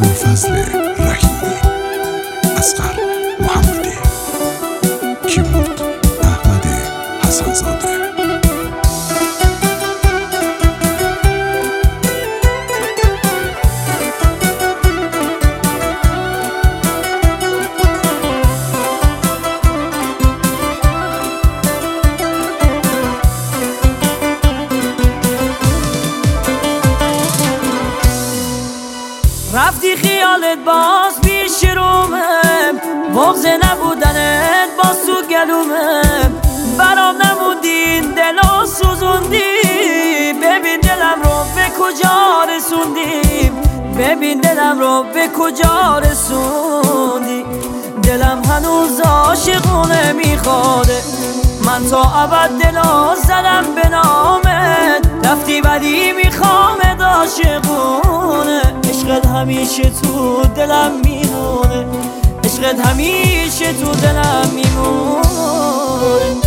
ابوالفضل رحیمی، اصغر محمدی، کیبورد احمد حسن‌زاده. رفتی خیالت باز پیش رومه، بغض نبودنت باز تو گلومه، برام نموندی دلو سوزوندی، ببین دلم رو به کجا رسوندی، ببین دلم رو به کجا رسوندی. دلم هنوز عاشقونه میخواده، من تا ابد دلو زدم به نامت، رفتی ولی میخوامت عاشقونه. عشقت همیشه تو دلم میمونه، عشقت همیشه تو دلم میمونه.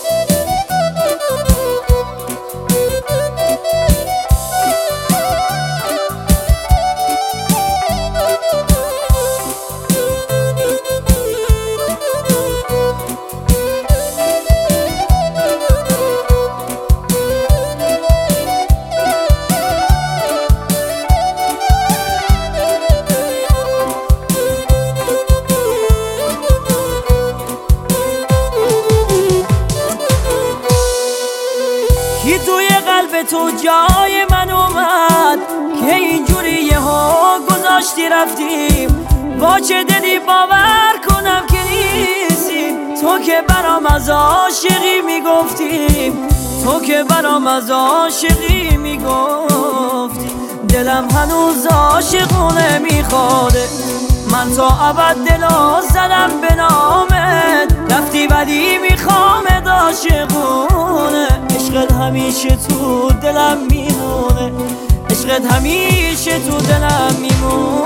کی توی قلب تو جای من اومد که اینجوری یهو گذاشتی رفتیم؟ با چه دلی باور کنم که نیستی، تو که برام از عاشقی میگفتی، تو که برام از عاشقی میگفتی. دلم هنوز عاشقونه میخواده، من تا ابد دلو زدم به نامت، رفتی ولی میخوامت عاشقونه. عشقت همیشه تو دلم میمونه، عشقت همیشه تو دلم میمونه.